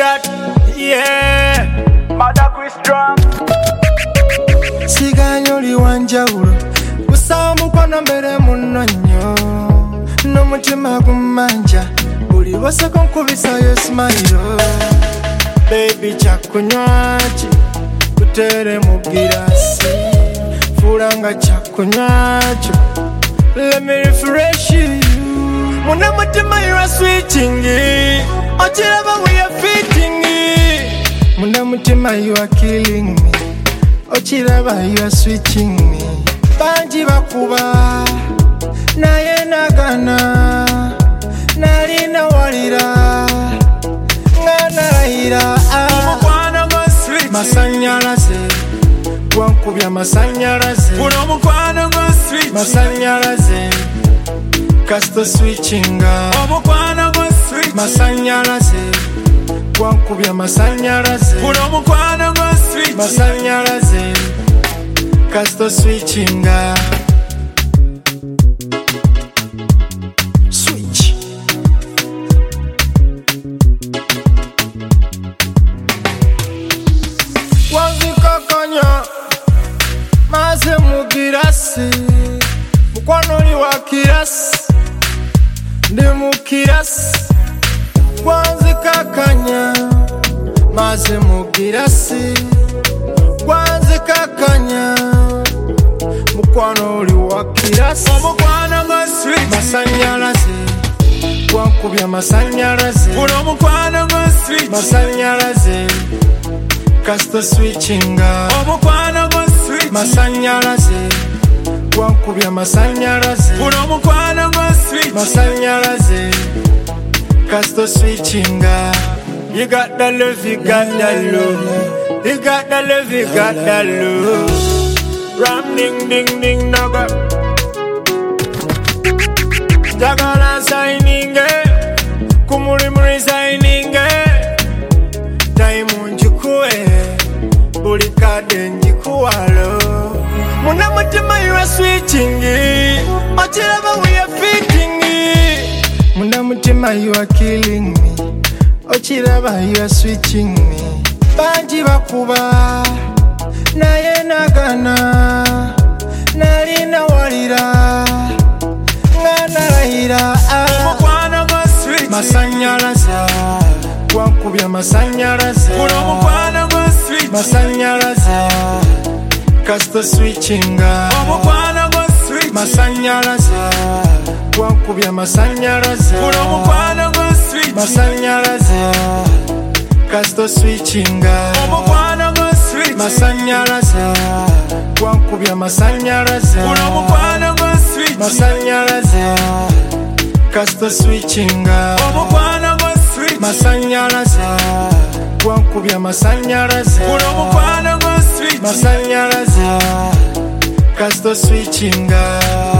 that, yeah. Mother Chris Strong. Siganyo liwanjawulo kusaba mukwano mbere muno nnyo n'omutima gumanja buli lwasako nkubisayo smile. Baby kyakunywa ki kutere mu girasi fuulanga kyakunywa kyo let me refresh you. Muna mutima you are switching ochiraba we are fitting. Muna mutima you are killing me ochiraba you are switching me. Banji bakuba naye nagana nalina walira nganarayira Omukwano gwa switch. masanyalaze wankubya masanyalaze Omukwano gwa switch. masanyalaze kasito switchinga. Omukwano gwa switch. Masanyalaze wankubya masanyalaze Omukwano gwa switch. masanyalaze kasito switchinga. Switch. Wanzikakanya maze mugirasi mukwano oli wa kirasi ndi mukirasi. Wanzikakanya maze mugirasi wanzikakanya mukwano oli wa kirasi. Omukwano gwa switch. Masanyalaze wankubya masanyalaze Omukwano gwa switch. masanyalaze kasito switchinga. Omukwano gwa switch. Masanyalaze wankubya masanyalaze Omukwano gwa switch. masanyalaze kasito switchinga. You got the love, you got the love. You got the love, you got the love. Ram ding ding ding naga. Jagala signing kumuri muri signing Diamond jikuwe buli kade njikuwalo. Muna mutima you are switching ochiraba we are fitting. Muna mutima you are killing me ochiraba you are switching me. Banji bakuba naye nagana nalina walira nganarayira Omukwano gwa switch. masanyalaze wankubya masanyalaze Omukwano gwa switch. masanyalaze kasito switchinga. Omukwano gwa switch. Masanyalaze wankubya masanyalaze Omukwano gwa switch. masanyalaze kasito switchinga. Omukwano gwa switch. Masanyalaze wankubya masanyalaze Omukwano gwa switch. masanyalaze kasito switchinga. Omukwano gwa switch. Masanyalaze wankubya masanyalaze Omukwano gwa switch. masanyalaze kasito switchinga.